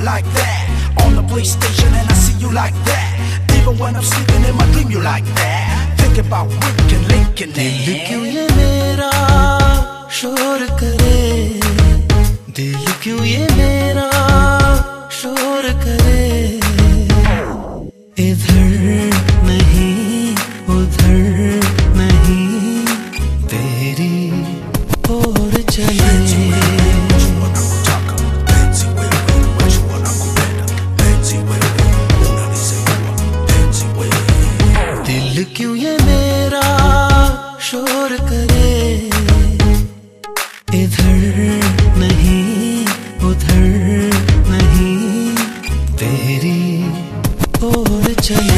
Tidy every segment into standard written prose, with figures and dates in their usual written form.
you like that. On the PlayStation and I see you like that. Even when I'm sleeping in my dream you like that. Think about Rick and Lincoln. दिल क्यों ये मेरा शोर करे, दिल क्यों ये मेरा शोर करे, इधर नहीं उधर नहीं तेरी ओर चले। दिल क्यों ये मेरा शोर करे, इधर नहीं उधर नहीं तेरी ओर चले।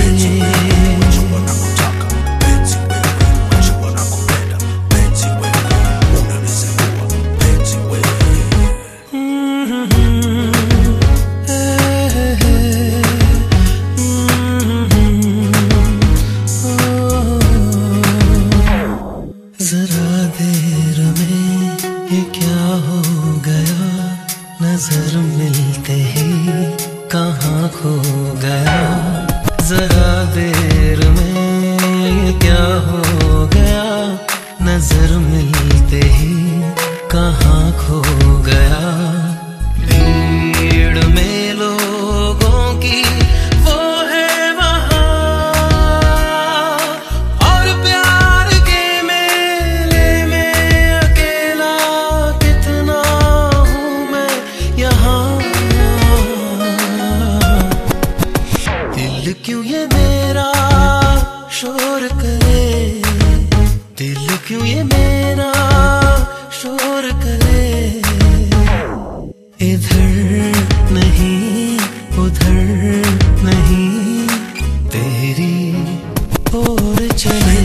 जरा देर में ये क्या हो गया, नजर मिलते ही कहाँ खो गया। जरा देर में ये क्या हो गया, नजर मिलते ही कहाँ खो गया। भीड़ में लोगों की वो है वहाँ, और प्यार के मेले में अकेला कितना हूँ मैं यहाँ। दिल क्यों ये मेरा शोर करे, दिल क्यों ये मेरा शोर करे, इधर नहीं उधर नहीं तेरी ओर चले।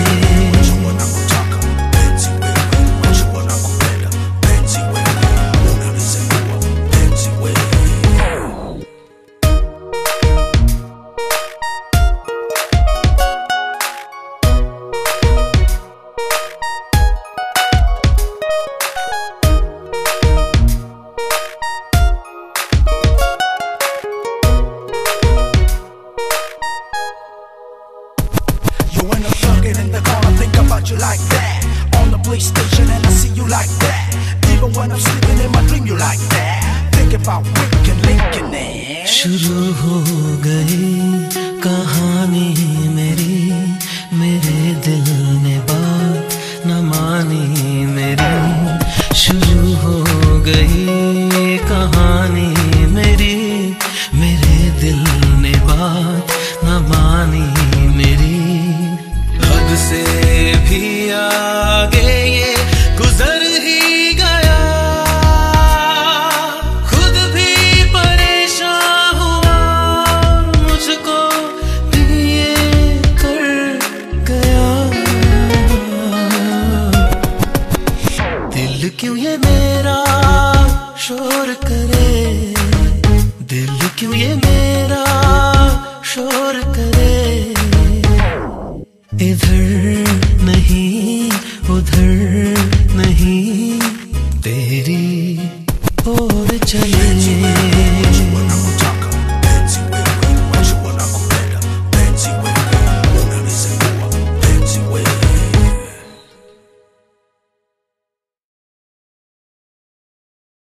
In the corner, think about you like that. On the PlayStation and I see you like that. Even when I'm sleeping in my dream you like that. Think about Rick and Lincoln. शुरू हो गई कहानी मेरी, मेरे दिल ने बात न मानी मेरी। शुरू हो गई कहानी मेरी, मेरे दिल ने बात न मानी मेरी। हद से भी आगे ये गुजर ही गया, खुद भी परेशान हुआ, मुझको दिए कर गया। दिल क्यों ये मेरा शोर कर